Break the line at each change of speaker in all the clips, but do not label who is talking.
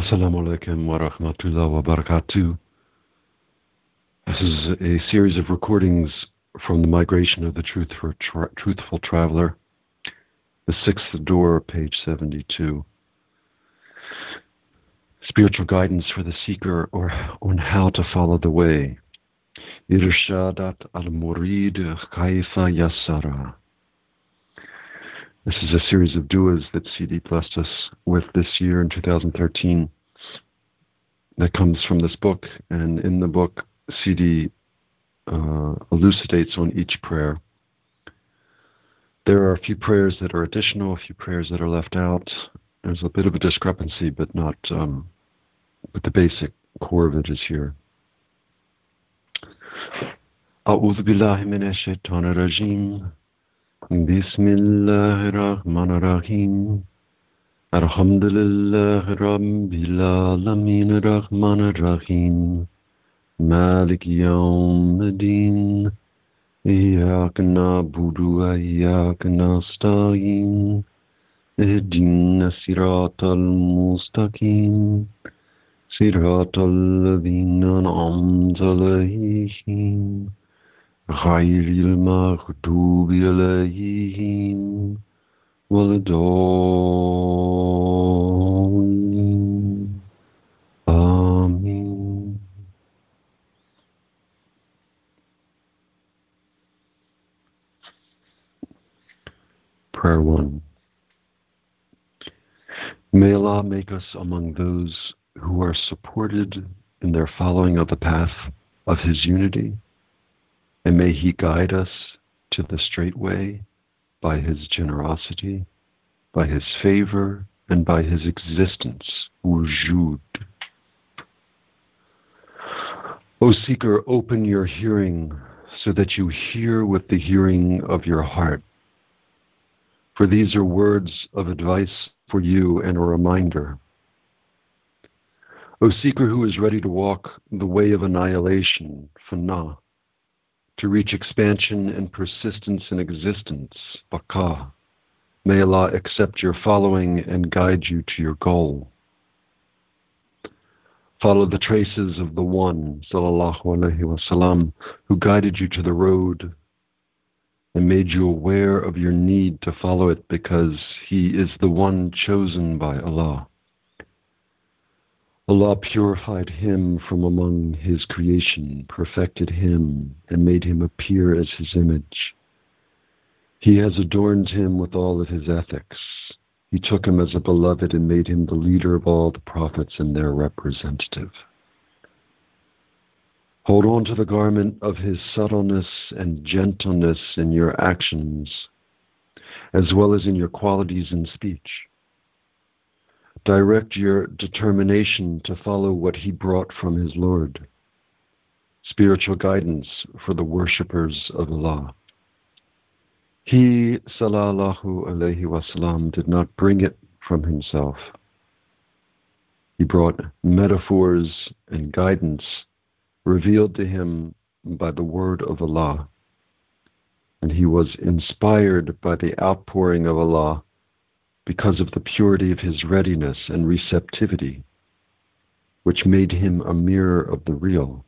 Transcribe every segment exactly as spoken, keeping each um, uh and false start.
Assalamu alaikum wa rahmatullahi wa barakatuh. This is a series of recordings from the Migration of the Truth for Tra- Truthful Traveler, the sixth door, page seventy-two. Spiritual guidance for the seeker or on how to follow the way. Irshadat al-Murid Kaifa Yassara. This is a series of duas that C D blessed us with this year in two thousand thirteen that comes from this book, and in the book C D uh, elucidates on each prayer. There are a few prayers that are additional, a few prayers that are left out. There's a bit of a discrepancy, but not, um, but the basic core of it is here. A'udhu billahi minash shaitanir rajim. Bismillahir Rahmanir Rahim. Alhamdulillahi Rabbil Alamin Rahmanir Rahim. Malik Yawmiddin. Iyyaka na'budu wa iyyaka nasta'in. Ihdina siratal mustaqim. Siratal ladzina an'amta alayhim. Ghayril maghdubi alayhim waladdallin. Amen. Prayer one. May Allah make us among those who are supported in their following of the path of His unity, and may He guide us to the straight way by His generosity, by His favor, and by His existence, wujud. O seeker, open your hearing so that you hear with the hearing of your heart. For these are words of advice for you and a reminder. O seeker who is ready to walk the way of annihilation, fana, to reach expansion and persistence in existence, baqa, may Allah accept your following and guide you to your goal. Follow the traces of the One, sallallahu alaihi wasallam, who guided you to the road and made you aware of your need to follow it because He is the one chosen by Allah. Allah purified Him from among His creation, perfected Him, and made Him appear as His image. He has adorned Him with all of His ethics. He took Him as a beloved and made Him the leader of all the prophets and their representative. Hold on to the garment of His subtleness and gentleness in your actions, as well as in your qualities in speech. Direct your determination to follow what He brought from His Lord, spiritual guidance for the worshippers of Allah. He, sallallahu alayhi wasallam, did not bring it from Himself. He brought metaphors and guidance revealed to Him by the word of Allah, and He was inspired by the outpouring of Allah because of the purity of His readiness and receptivity, which made Him a mirror of the real.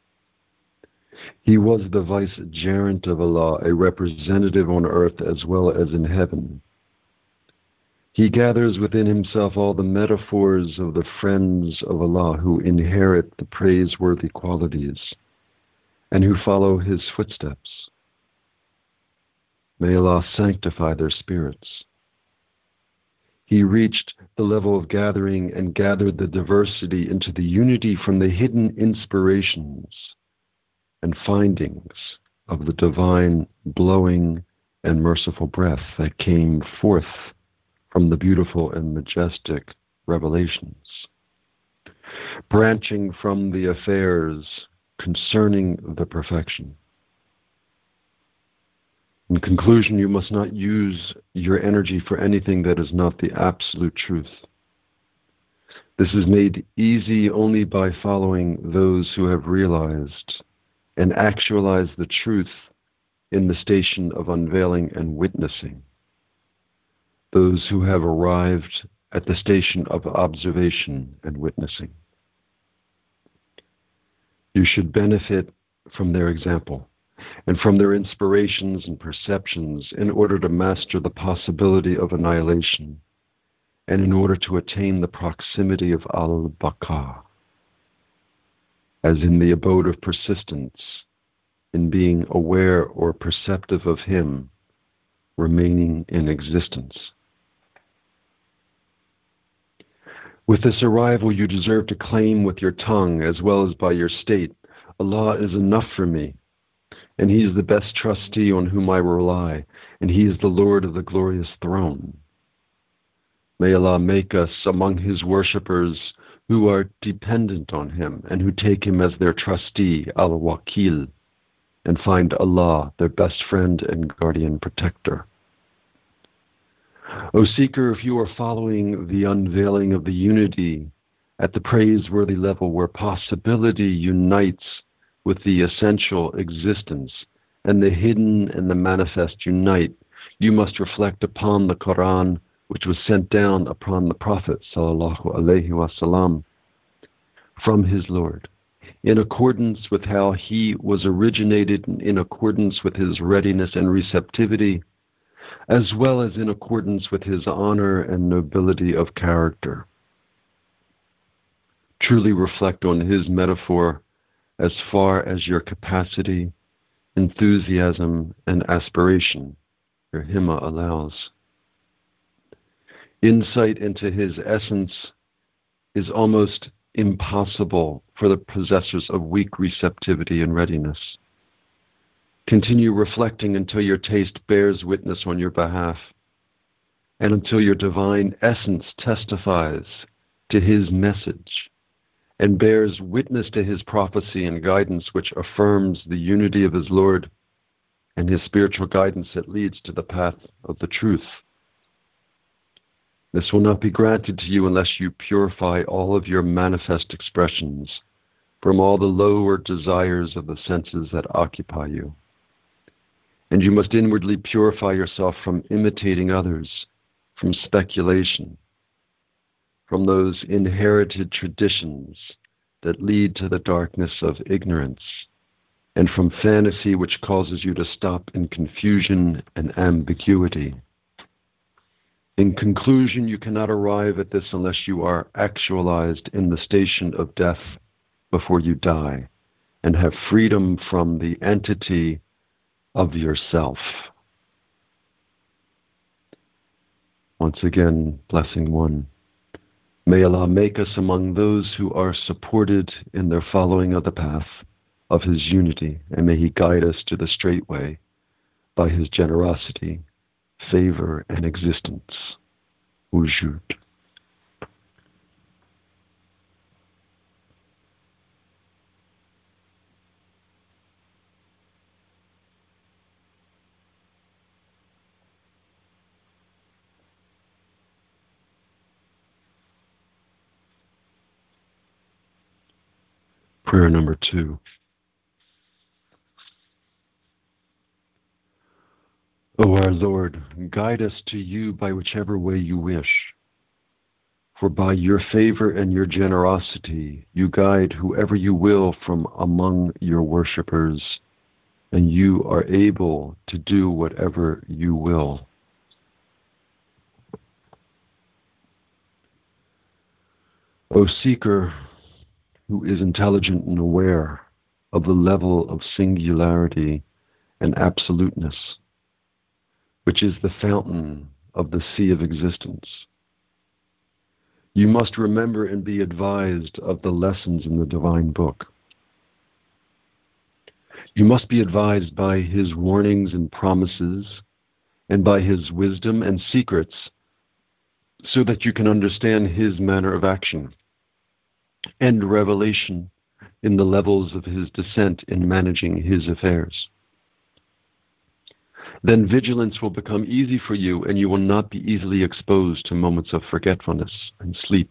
He was the vicegerent of Allah, a representative on earth as well as in heaven. He gathers within Himself all the metaphors of the friends of Allah who inherit the praiseworthy qualities and who follow His footsteps. May Allah sanctify their spirits. He reached the level of gathering and gathered the diversity into the unity from the hidden inspirations and findings of the divine blowing and merciful breath that came forth from the beautiful and majestic revelations, branching from the affairs concerning the perfection. In conclusion, you must not use your energy for anything that is not the absolute truth. This is made easy only by following those who have realized and actualized the truth in the station of unveiling and witnessing. Those who have arrived at the station of observation and witnessing. You should benefit from their example and from their inspirations and perceptions in order to master the possibility of annihilation and in order to attain the proximity of al-Baqa, as in the abode of persistence, in being aware or perceptive of Him remaining in existence. With this arrival, you deserve to claim with your tongue as well as by your state, Allah is enough for me, and He is the best trustee on whom I rely, and He is the Lord of the glorious throne. May Allah make us among His worshippers who are dependent on Him and who take Him as their trustee, al-Wakil, and find Allah their best friend and guardian protector. O seeker, if you are following the unveiling of the unity at the praiseworthy level where possibility unites with the essential existence and the hidden and the manifest unite, you must reflect upon the Quran, which was sent down upon the Prophet sallallahu alaihi wasallam from his Lord, in accordance with how he was originated and in accordance with his readiness and receptivity, as well as in accordance with his honor and nobility of character. Truly reflect on his metaphor as far as your capacity, enthusiasm, and aspiration, your himma, allows. Insight into his essence is almost impossible for the possessors of weak receptivity and readiness. Continue reflecting until your taste bears witness on your behalf, and until your divine essence testifies to his message and bears witness to his prophecy and guidance, which affirms the unity of his Lord and his spiritual guidance that leads to the path of the truth. This will not be granted to you unless you purify all of your manifest expressions from all the lower desires of the senses that occupy you. And you must inwardly purify yourself from imitating others, from speculation, from those inherited traditions that lead to the darkness of ignorance, and from fantasy which causes you to stop in confusion and ambiguity. In conclusion, you cannot arrive at this unless you are actualized in the station of death before you die, and have freedom from the entity of yourself. Once again, blessing one. May Allah make us among those who are supported in their following of the path of His unity, and may He guide us to the straight way by His generosity, favor, and existence. Wujud. Prayer number two. O our Lord, guide us to you by whichever way you wish. For by your favor and your generosity, you guide whoever you will from among your worshippers, and you are able to do whatever you will. O seeker, who is intelligent and aware of the level of singularity and absoluteness, which is the fountain of the sea of existence. You must remember and be advised of the lessons in the divine book. You must be advised by his warnings and promises, and by his wisdom and secrets, so that you can understand his manner of action and revelation in the levels of his descent in managing his affairs. Then vigilance will become easy for you, and you will not be easily exposed to moments of forgetfulness and sleep,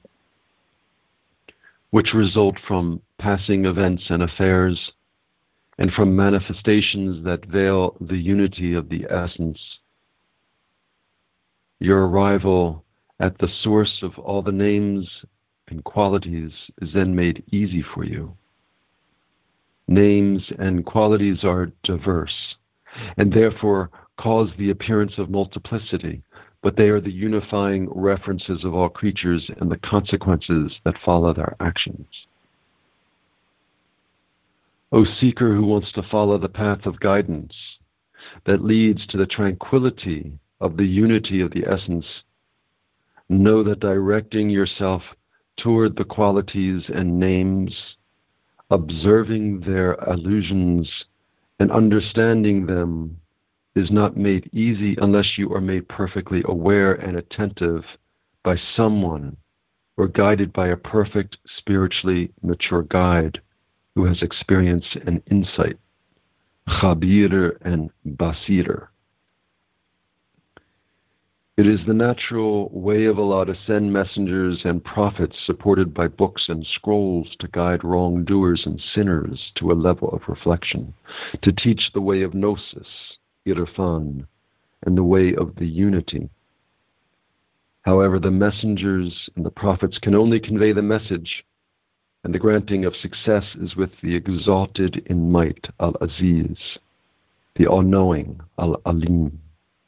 which result from passing events and affairs, and from manifestations that veil the unity of the essence. Your arrival at the source of all the names and qualities is then made easy for you. Names and qualities are diverse, and therefore cause the appearance of multiplicity, but they are the unifying references of all creatures and the consequences that follow their actions. O seeker who wants to follow the path of guidance that leads to the tranquility of the unity of the essence, know that directing yourself toward the qualities and names, observing their allusions and understanding them is not made easy unless you are made perfectly aware and attentive by someone or guided by a perfect, spiritually mature guide who has experience and insight, Khabir and Basir. It is the natural way of Allah to send messengers and prophets supported by books and scrolls to guide wrongdoers and sinners to a level of reflection, to teach the way of gnosis, irfan, and the way of the unity. However, the messengers and the prophets can only convey the message, and the granting of success is with the exalted in might, Al-Aziz, the all-knowing, Al-Alim.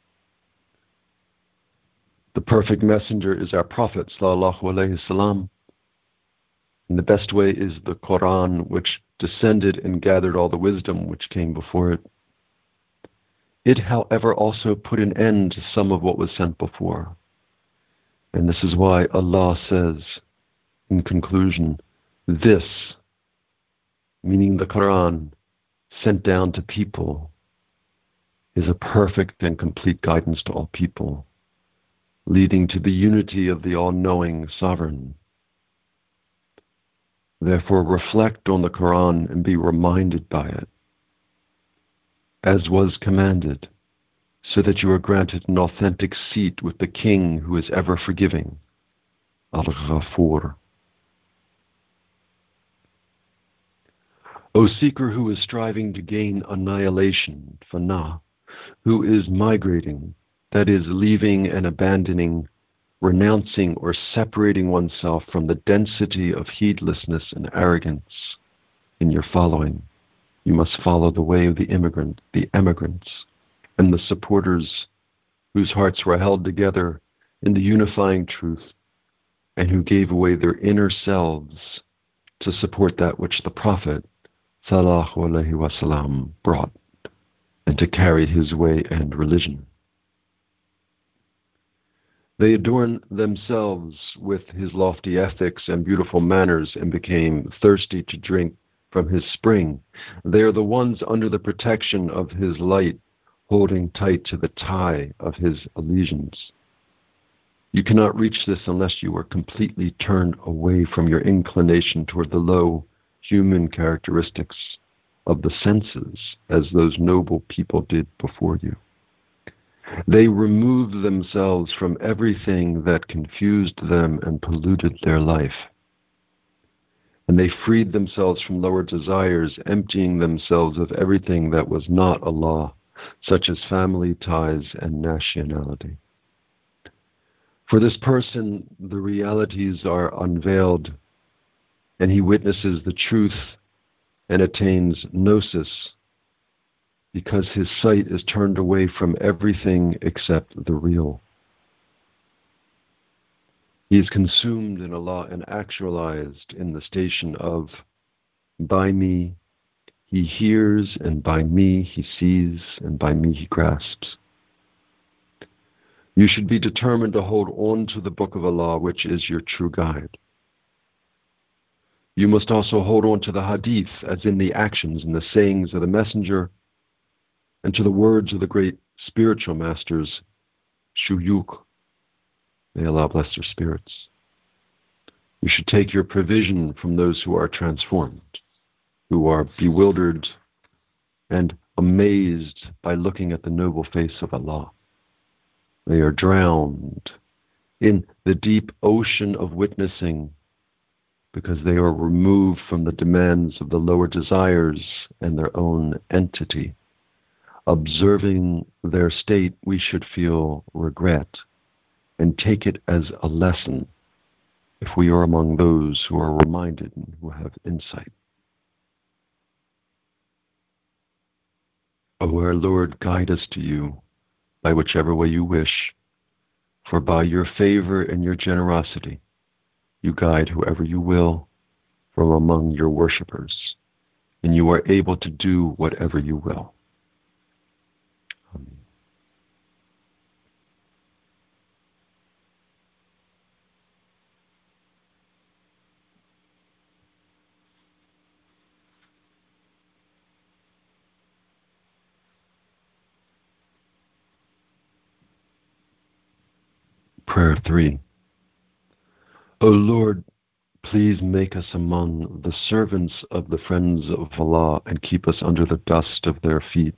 The perfect messenger is our Prophet sallallahu alaihi wasallam, and the best way is the Quran, which descended and gathered all the wisdom which came before it. It, however, also put an end to some of what was sent before. And this is why Allah says, in conclusion, this, meaning the Quran, sent down to people, is a perfect and complete guidance to all people, leading to the unity of the all-knowing sovereign. Therefore, reflect on the Quran and be reminded by it, as was commanded, so that you are granted an authentic seat with the King who is ever forgiving, Al-Ghafur. O seeker who is striving to gain annihilation, Fana, who is migrating, that is, leaving and abandoning, renouncing or separating oneself from the density of heedlessness and arrogance in your following, you must follow the way of the immigrant, the emigrants, and the supporters whose hearts were held together in the unifying truth and who gave away their inner selves to support that which the Prophet sallallahu alaihi wasallam brought and to carry his way and religion. They adorned themselves with his lofty ethics and beautiful manners and became thirsty to drink from his spring. They are the ones under the protection of his light, holding tight to the tie of his allegiance. You cannot reach this unless you are completely turned away from your inclination toward the low human characteristics of the senses, as those noble people did before you. They removed themselves from everything that confused them and polluted their life. And they freed themselves from lower desires, emptying themselves of everything that was not Allah, such as family ties and nationality. For this person, the realities are unveiled, and he witnesses the truth and attains gnosis, because his sight is turned away from everything except the real. He is consumed in Allah and actualized in the station of, by me he hears, and by me he sees, and by me he grasps. You should be determined to hold on to the Book of Allah, which is your true guide. You must also hold on to the Hadith, as in the actions and the sayings of the Messenger, and to the words of the great spiritual masters, Shuyukh. May Allah bless their spirits. You should take your provision from those who are transformed, who are bewildered and amazed by looking at the noble face of Allah. They are drowned in the deep ocean of witnessing because they are removed from the demands of the lower desires and their own entity. Observing their state, we should feel regret and take it as a lesson if we are among those who are reminded and who have insight. O our Lord, guide us to you by whichever way you wish, for by your favor and your generosity you guide whoever you will from among your worshippers, and you are able to do whatever you will. Amen. Prayer three. O Lord, please make us among the servants of the friends of Allah and keep us under the dust of their feet.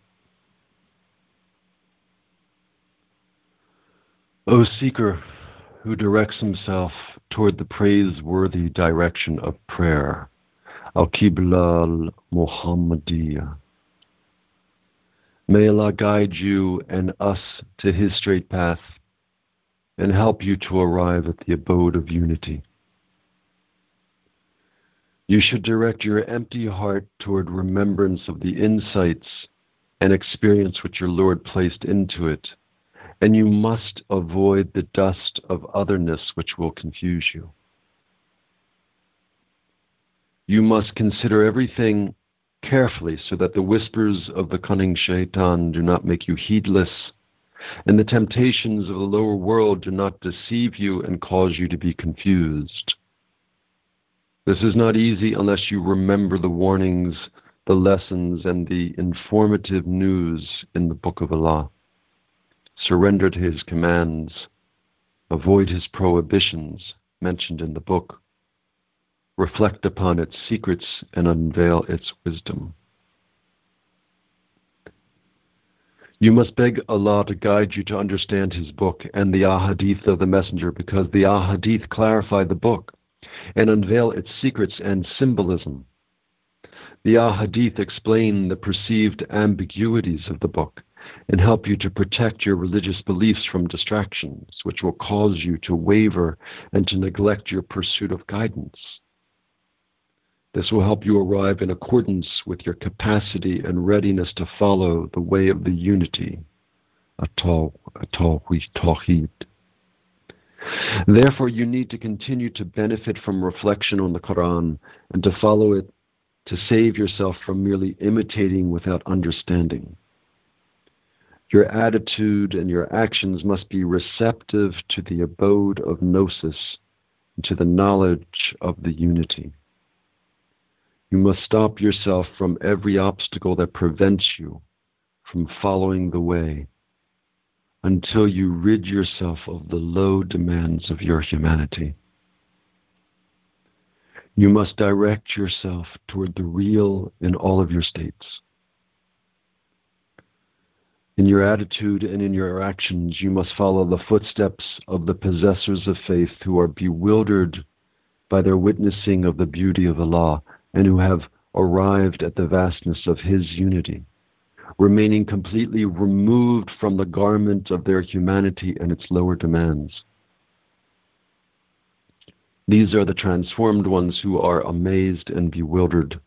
O Seeker who directs himself toward the praiseworthy direction of prayer, Al-Qibla al-Muhammadiyah, may Allah guide you and us to His straight path and help you to arrive at the abode of unity. You should direct your empty heart toward remembrance of the insights and experience which your Lord placed into it, and you must avoid the dust of otherness which will confuse you. You must consider everything carefully so that the whispers of the cunning shaitan do not make you heedless, and the temptations of the lower world do not deceive you and cause you to be confused. This is not easy unless you remember the warnings, the lessons, and the informative news in the Book of Allah. Surrender to His commands. Avoid His prohibitions mentioned in the book. Reflect upon its secrets and unveil its wisdom. You must beg Allah to guide you to understand His book and the ahadith of the Messenger, because the ahadith clarify the book and unveil its secrets and symbolism. The ahadith explain the perceived ambiguities of the book and help you to protect your religious beliefs from distractions, which will cause you to waver and to neglect your pursuit of guidance. This will help you arrive in accordance with your capacity and readiness to follow the way of the unity, at-tawheed. Therefore, you need to continue to benefit from reflection on the Quran and to follow it to save yourself from merely imitating without understanding. Your attitude and your actions must be receptive to the abode of gnosis and to the knowledge of the unity. You must stop yourself from every obstacle that prevents you from following the way until you rid yourself of the low demands of your humanity. You must direct yourself toward the real in all of your states. In your attitude and in your actions, you must follow the footsteps of the possessors of faith who are bewildered by their witnessing of the beauty of Allah and who have arrived at the vastness of His unity, remaining completely removed from the garment of their humanity and its lower demands. These are the transformed ones who are amazed and bewildered,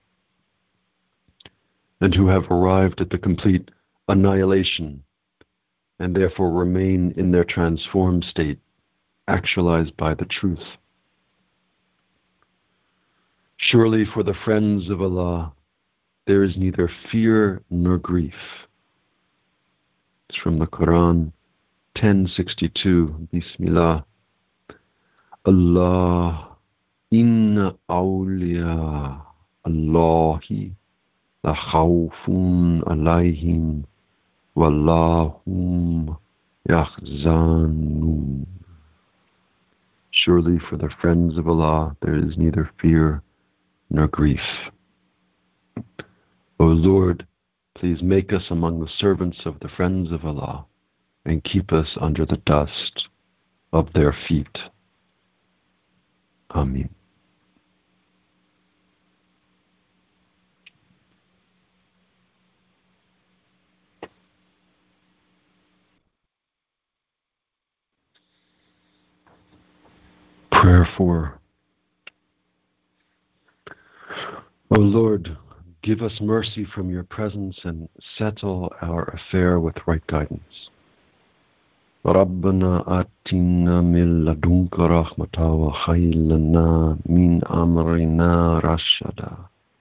and who have arrived at the complete annihilation, and therefore remain in their transformed state, actualized by the truth. Surely for the friends of Allah, there is neither fear nor grief. It's from the Quran, ten sixty-two, Bismillah. Allah, inna awliya Allahi la khawfun alayhim wallahum yahzanun. Surely for the friends of Allah, there is neither fear nor grief. O Lord, please make us among the servants of the friends of Allah and keep us under the dust of their feet. Amen. Prayer four. O Lord, give us mercy from your presence and settle our affair with right guidance. ربنا آتنا من لدنك رحمة وهيئ لنا من أمرنا رشدا.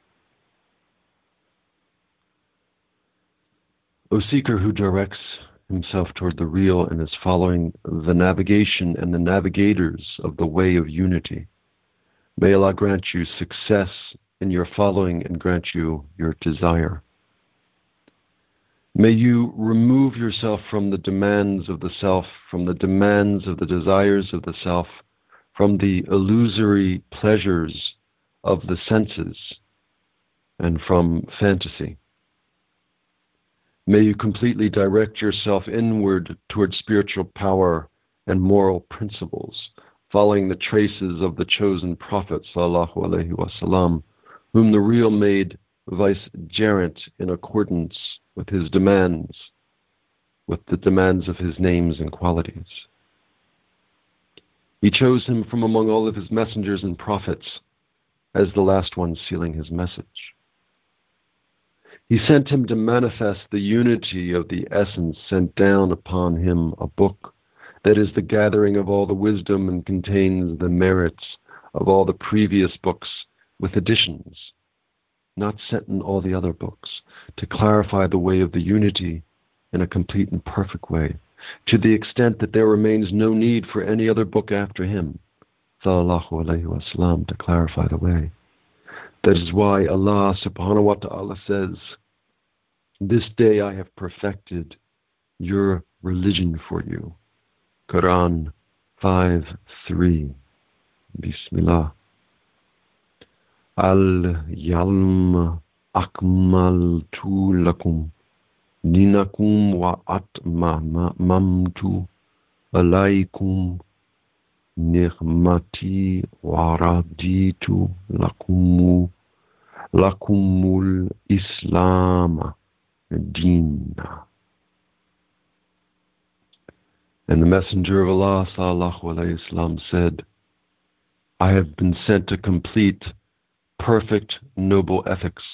O seeker who directs himself toward the real and is following the navigation and the navigators of the way of unity, may Allah grant you success in your following and grant you your desire. May you remove yourself from the demands of the self, from the demands of the desires of the self, from the illusory pleasures of the senses, and from fantasy. May you completely direct yourself inward toward spiritual power and moral principles, following the traces of the chosen Prophet sallallahu alaihi wasallam, whom the real made vicegerent in accordance with his demands, with the demands of his names and qualities. He chose him from among all of his messengers and prophets as the last one sealing his message. He sent him to manifest the unity of the essence, sent down upon him a book that is the gathering of all the wisdom and contains the merits of all the previous books with additions, not set in all the other books, to clarify the way of the unity in a complete and perfect way, to the extent that there remains no need for any other book after him, sallallahu alaihi wasallam, to clarify the way. That is why Allah subhanahu wa ta'ala says, "This day I have perfected your religion for you." Quran five three. Bismillah. Al-Yalm Akmaltu Lakum Dinakum wa Atmamtu Alaykum Ni'mati wa Raditu Lakumu Lakumul Islam Dina. And the Messenger of Allah sallallahu alayhi wasallam said, I have been sent to complete perfect noble ethics.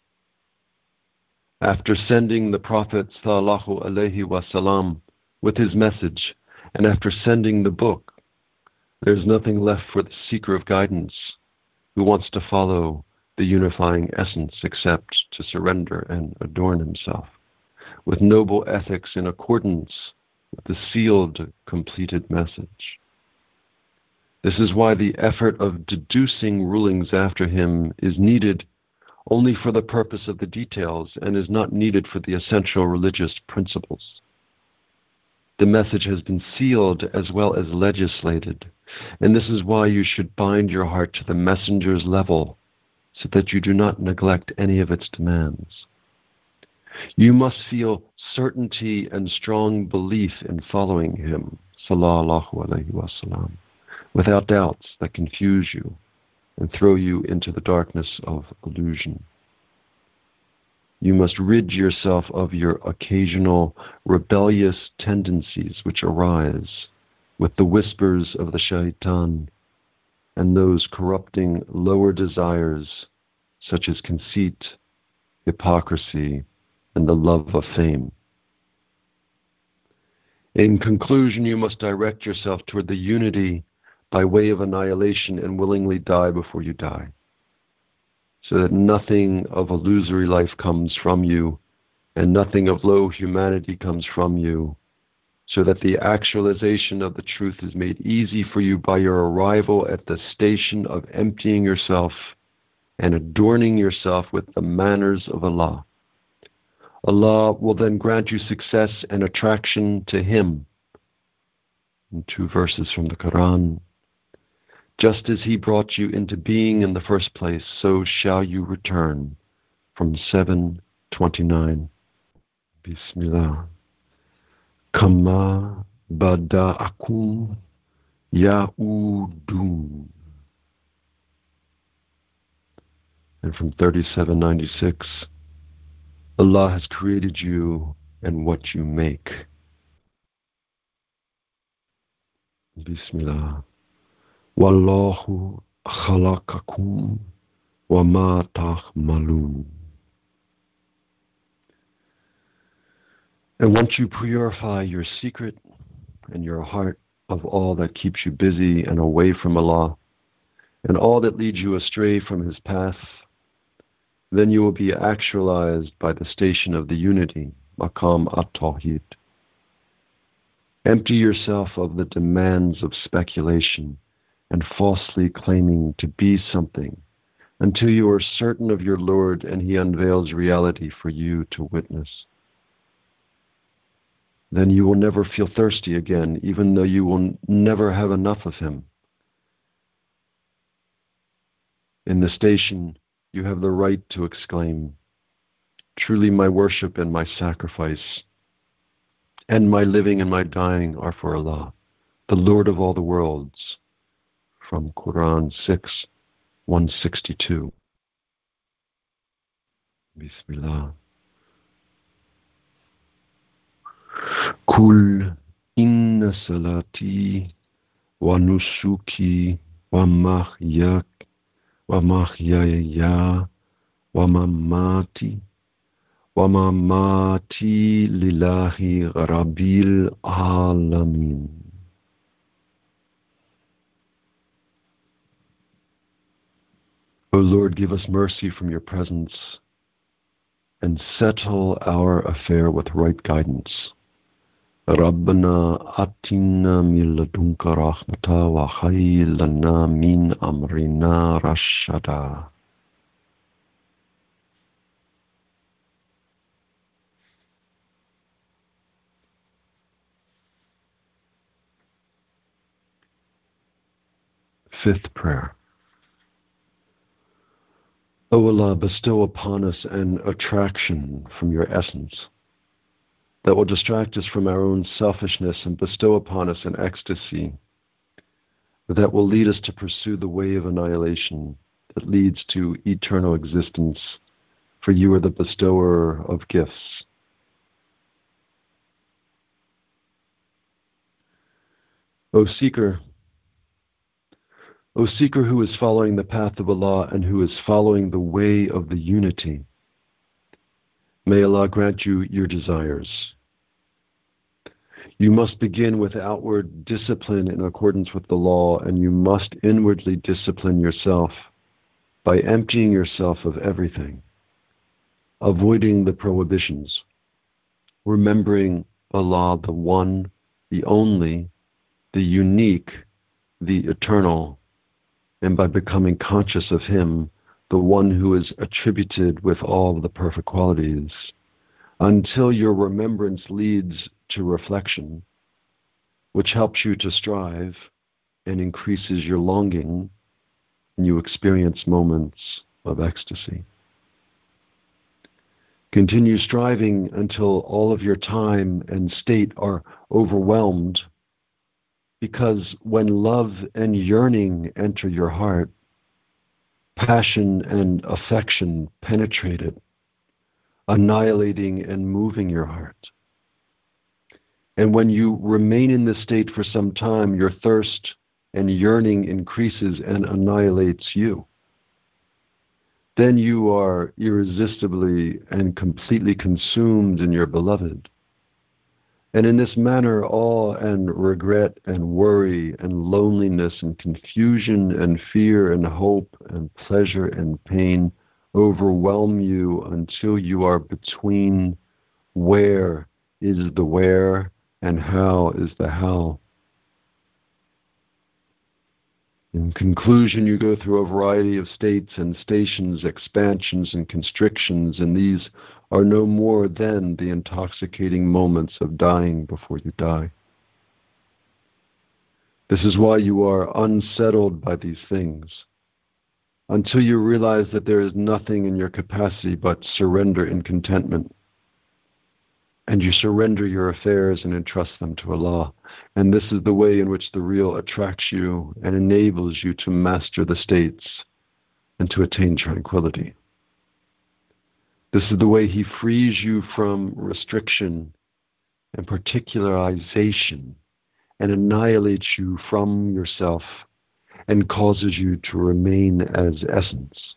After sending the Prophet sallallahu alaihi wasallam with his message, and after sending the book, there is nothing left for the seeker of guidance who wants to follow the unifying essence except to surrender and adorn himself with noble ethics in accordance with the sealed, completed message. This is why the effort of deducing rulings after him is needed only for the purpose of the details and is not needed for the essential religious principles. The message has been sealed as well as legislated, and this is why you should bind your heart to the messenger's level so that you do not neglect any of its demands. You must feel certainty and strong belief in following him, sallallahu alaihi wasallam, without doubts that confuse you and throw you into the darkness of illusion. You must rid yourself of your occasional rebellious tendencies which arise with the whispers of the shaitan and those corrupting lower desires such as conceit, hypocrisy, and the love of fame. In conclusion, you must direct yourself toward the unity by way of annihilation and willingly die before you die, so that nothing of illusory life comes from you and nothing of low humanity comes from you, so that the actualization of the truth is made easy for you by your arrival at the station of emptying yourself and adorning yourself with the manners of Allah. Allah will then grant you success and attraction to Him. In two verses from the Quran, just as He brought you into being in the first place, so shall you return. From seven twenty-nine. Bismillah. Kama bada'akum ya'udun. And from thirty-seven ninety-six, Allah has created you and what you make. Bismillah. Wallahu khalaqakum wa ma ta'malun. And once you purify your secret and your heart of all that keeps you busy and away from Allah, and all that leads you astray from His path, then you will be actualized by the station of the unity, Maqam at-Tawheed. Empty yourself of the demands of speculation and falsely claiming to be something until you are certain of your Lord and He unveils reality for you to witness. Then you will never feel thirsty again, even though you will never have enough of Him. In the station, you have the right to exclaim, "Truly my worship and my sacrifice, and my living and my dying are for Allah, the Lord of all the worlds." From Quran six, one sixty-two. Bismillah. Kul inna salati wa nusuki wa mahyak wa mahyaya wa mamati wa mamati lillahi rabbil alamin. O Lord, give us mercy from your presence and settle our affair with right guidance. Rabbana atina min ladunka rahmata wa hayyi lana min amrina rashada. Fifth prayer. O Allah, bestow upon us an attraction from your essence that will distract us from our own selfishness and bestow upon us an ecstasy that will lead us to pursue the way of annihilation that leads to eternal existence, for you are the bestower of gifts. O Seeker, O Seeker who is following the path of Allah and who is following the way of the unity, may Allah grant you your desires. You must begin with outward discipline in accordance with the law, and you must inwardly discipline yourself by emptying yourself of everything, avoiding the prohibitions, remembering Allah, the one, the only, the unique, the eternal, and by becoming conscious of Him, the one who is attributed with all the perfect qualities, until your remembrance leads to reflection, which helps you to strive and increases your longing, and you experience moments of ecstasy. Continue striving until all of your time and state are overwhelmed, because when love and yearning enter your heart, passion and affection penetrate it, annihilating and moving your heart. And when you remain in this state for some time, your thirst and yearning increases and annihilates you. Then you are irresistibly and completely consumed in your beloved. And in this manner, awe and regret and worry and loneliness and confusion and fear and hope and pleasure and pain overwhelm you until you are between where is the where and how is the how. In conclusion, you go through a variety of states and stations, expansions and constrictions, and these are no more than the intoxicating moments of dying before you die. This is why you are unsettled by these things, until you realize that there is nothing in your capacity but surrender and contentment. And you surrender your affairs and entrust them to Allah. And this is the way in which the real attracts you and enables you to master the states and to attain tranquility. This is the way He frees you from restriction and particularization and annihilates you from yourself and causes you to remain as essence.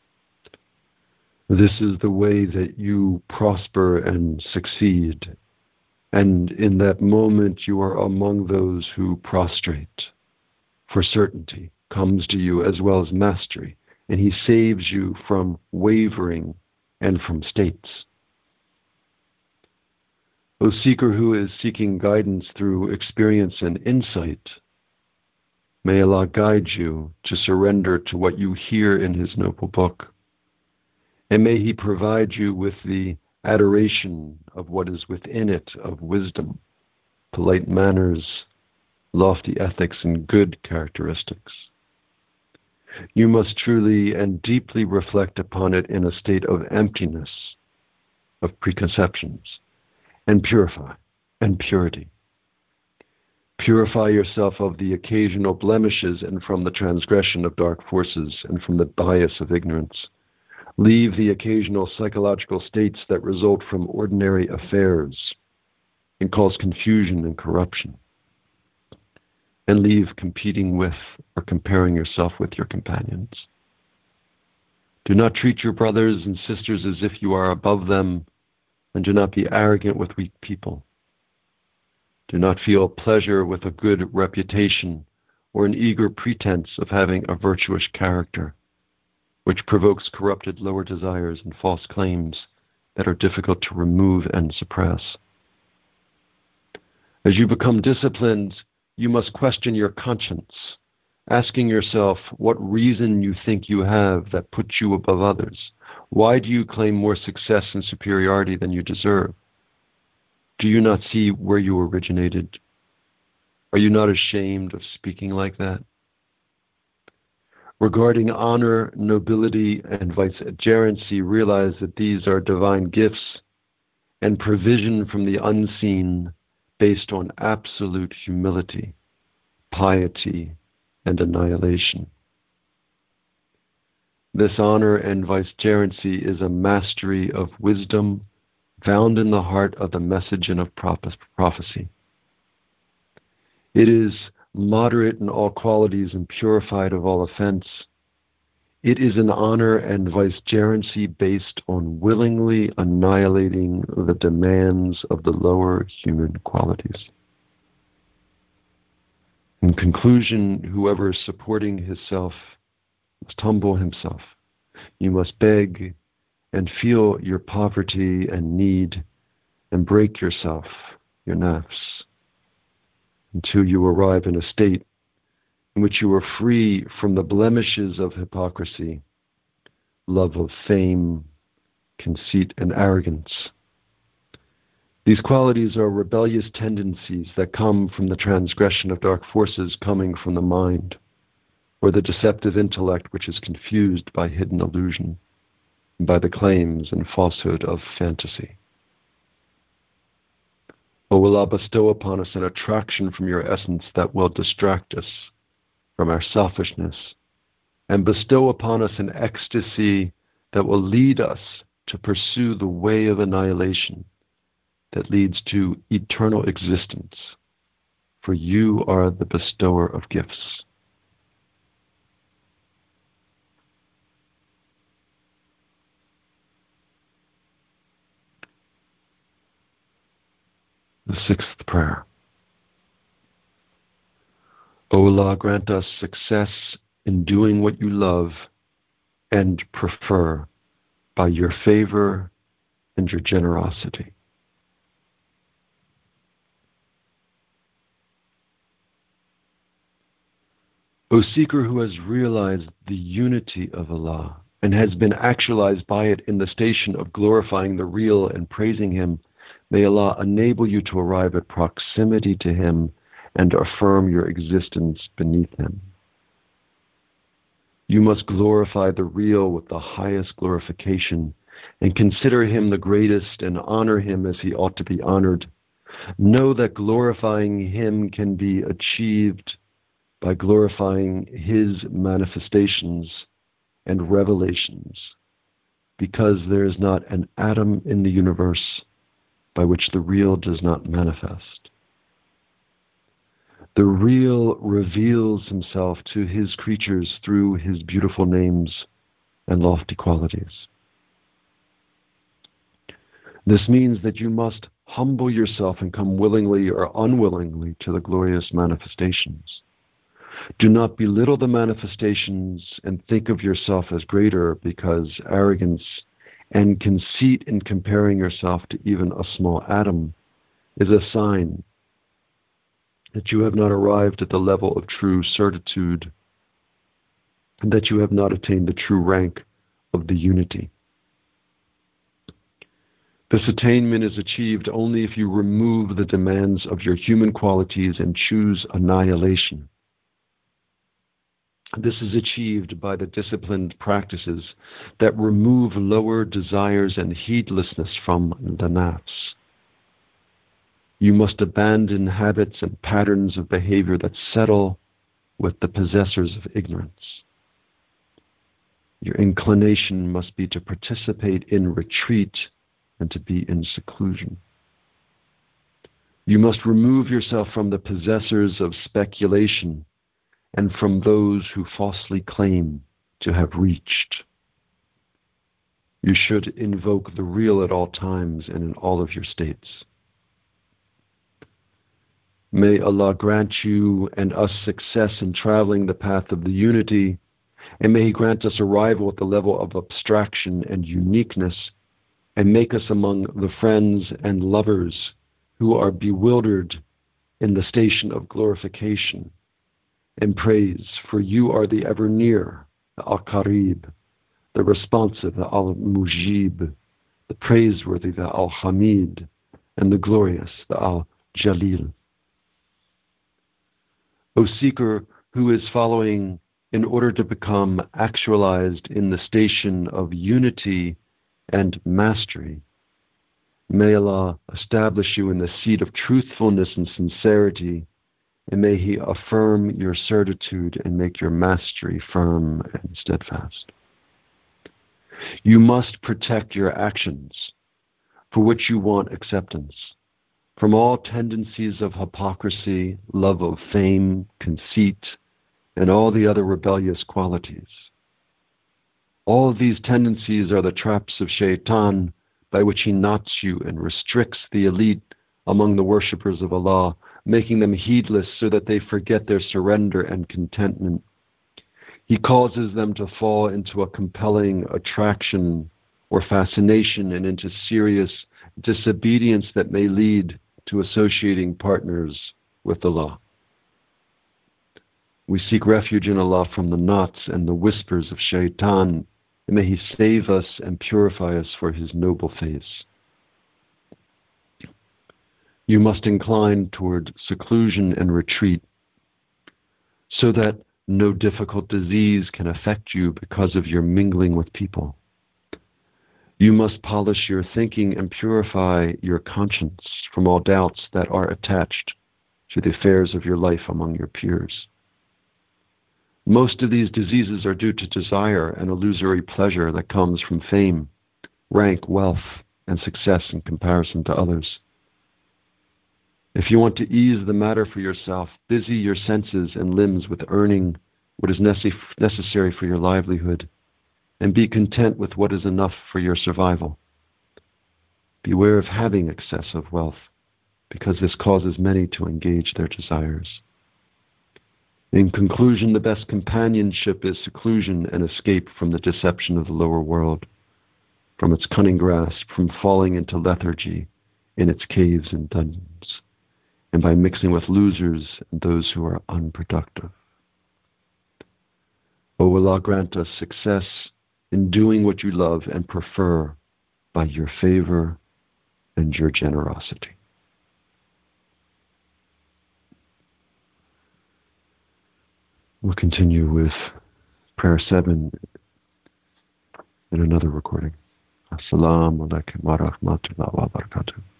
This is the way that you prosper and succeed, and in that moment you are among those who prostrate, for certainty comes to you as well as mastery, and he saves you from wavering and from states. O seeker who is seeking guidance through experience and insight, may Allah guide you to surrender to what you hear in his noble book, and may he provide you with the adoration of what is within it of wisdom, polite manners, lofty ethics, and good characteristics. You must truly and deeply reflect upon it in a state of emptiness of preconceptions, and purify and purity. Purify yourself of the occasional blemishes and from the transgression of dark forces and from the bias of ignorance. Leave the occasional psychological states that result from ordinary affairs and cause confusion and corruption. And leave competing with or comparing yourself with your companions. Do not treat your brothers and sisters as if you are above them, and do not be arrogant with weak people. Do not feel pleasure with a good reputation or an eager pretense of having a virtuous character, which provokes corrupted lower desires and false claims that are difficult to remove and suppress. As you become disciplined, you must question your conscience, asking yourself what reason you think you have that puts you above others. Why do you claim more success and superiority than you deserve? Do you not see where you originated? Are you not ashamed of speaking like that? Regarding honor, nobility, and vicegerency, realize that these are divine gifts and provision from the unseen based on absolute humility, piety, and annihilation. This honor and vicegerency is a mastery of wisdom found in the heart of the message and of prophecy. It is moderate in all qualities and purified of all offense. It is an honor and vicegerency based on willingly annihilating the demands of the lower human qualities. In conclusion, whoever is supporting himself must humble himself. You must beg and feel your poverty and need and break yourself, your nafs, until you arrive in a state in which you are free from the blemishes of hypocrisy, love of fame, conceit, and arrogance. These qualities are rebellious tendencies that come from the transgression of dark forces coming from the mind, or the deceptive intellect which is confused by hidden illusion, and by the claims and falsehood of fantasy. O Allah, bestow upon us an attraction from your essence that will distract us from our selfishness, and bestow upon us an ecstasy that will lead us to pursue the way of annihilation that leads to eternal existence, for you are the bestower of gifts. The sixth prayer. O Allah, grant us success in doing what you love and prefer by your favor and your generosity. O seeker who has realized the unity of Allah and has been actualized by it in the station of glorifying the real and praising Him, may Allah enable you to arrive at proximity to Him and affirm your existence beneath Him. You must glorify the real with the highest glorification and consider Him the greatest and honor Him as He ought to be honored. Know that glorifying Him can be achieved by glorifying His manifestations and revelations, because there is not an atom in the universe by which the real does not manifest. The real reveals himself to his creatures through his beautiful names and lofty qualities. This means that you must humble yourself and come willingly or unwillingly to the glorious manifestations. Do not belittle the manifestations and think of yourself as greater, because arrogance and conceit in comparing yourself to even a small atom is a sign that you have not arrived at the level of true certitude, and that you have not attained the true rank of the unity. This attainment is achieved only if you remove the demands of your human qualities and choose annihilation. This is achieved by the disciplined practices that remove lower desires and heedlessness from the nafs. You must abandon habits and patterns of behavior that settle with the possessors of ignorance. Your inclination must be to participate in retreat and to be in seclusion. You must remove yourself from the possessors of speculation and from those who falsely claim to have reached. You should invoke the real at all times and in all of your states. May Allah grant you and us success in traveling the path of the unity, and may He grant us arrival at the level of abstraction and uniqueness, and make us among the friends and lovers who are bewildered in the station of glorification and praise, for you are the ever near, the Al-Qarib, the responsive, the Al-Mujib, the praiseworthy, the Al-Hamid, and the glorious, the Al-Jalil. O seeker who is following in order to become actualized in the station of unity and mastery, may Allah establish you in the seat of truthfulness and sincerity, and may He affirm your certitude and make your mastery firm and steadfast. You must protect your actions, for which you want acceptance, from all tendencies of hypocrisy, love of fame, conceit, and all the other rebellious qualities. All of these tendencies are the traps of Shaitan, by which he knots you and restricts the elite among the worshippers of Allah, making them heedless so that they forget their surrender and contentment. He causes them to fall into a compelling attraction or fascination and into serious disobedience that may lead to associating partners with Allah. We seek refuge in Allah from the knots and the whispers of Shaitan, and may He save us and purify us for His noble face. You must incline toward seclusion and retreat, so that no difficult disease can affect you because of your mingling with people. You must polish your thinking and purify your conscience from all doubts that are attached to the affairs of your life among your peers. Most of these diseases are due to desire and illusory pleasure that comes from fame, rank, wealth, and success in comparison to others. If you want to ease the matter for yourself, busy your senses and limbs with earning what is necess- necessary for your livelihood, and be content with what is enough for your survival. Beware of having excessive wealth, because this causes many to engage their desires. In conclusion, the best companionship is seclusion and escape from the deception of the lower world, from its cunning grasp, from falling into lethargy in its caves and dungeons, and by mixing with losers and those who are unproductive. O Allah, grant us success in doing what you love and prefer by your favor and your generosity. We'll continue with prayer seven in another recording. Assalamu alaikum wa rahmatullahi wa barakatuh.